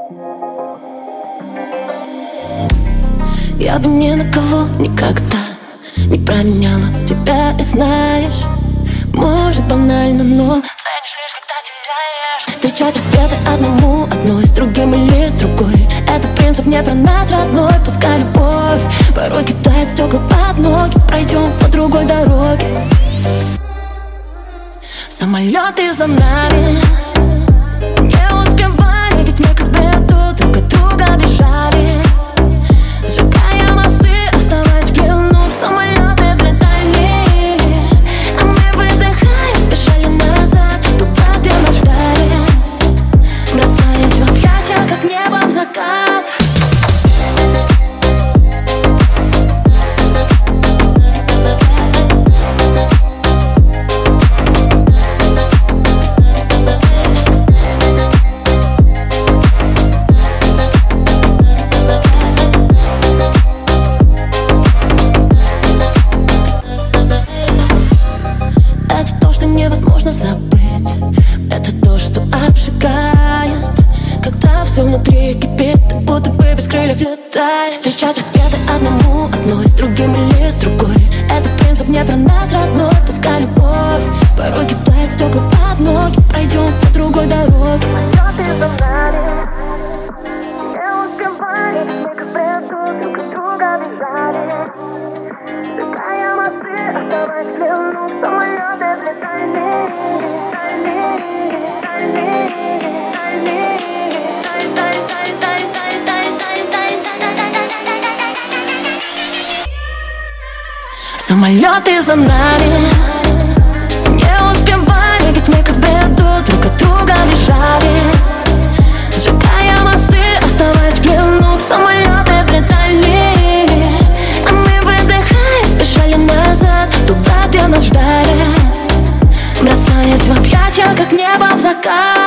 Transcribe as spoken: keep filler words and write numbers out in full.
Я бы ни на кого никогда не променяла тебя, и знаешь, может банально, но ценишь лишь, когда теряешь. Встречать рассветы одному, одной с другим или с другой. Этот принцип не про нас, родной. Пускай любовь порой кидает стекла под ноги. Пройдем по другой дороге. Самолеты за нами не успевали, ведь мы как в бреду друг от друга бежали. Сжигая мосты, оставаясь в плену. Самолеты взлетали, а мы выдыхаем, бежали назад, туда, где нас ждали, бросаясь в объятия, как небо в закат. Невозможно забыть, это то, что обжигает. Когда все внутри кипит, ты будто бы без крыльев летает. Встречать рассветы одному, одной с другим или с другой. Этот принцип не про нас, родной. Пускай любовь порой кидает стекла под ноги. Пройдем по другой дороге. Самолеты за нами не успевали, мы как в бреду друг от друга бежали. Сжигая мосты, оставаясь в плену. Самолеты взлетали. Самолеты за нами не успевали, ведь мы как в бреду друг от друга бежали. Сжигая мосты, оставаясь в плену. Самолеты взлетали, а мы выдыхаем, бежали назад, туда, где нас ждали, бросаясь в объятия, как небо в закат.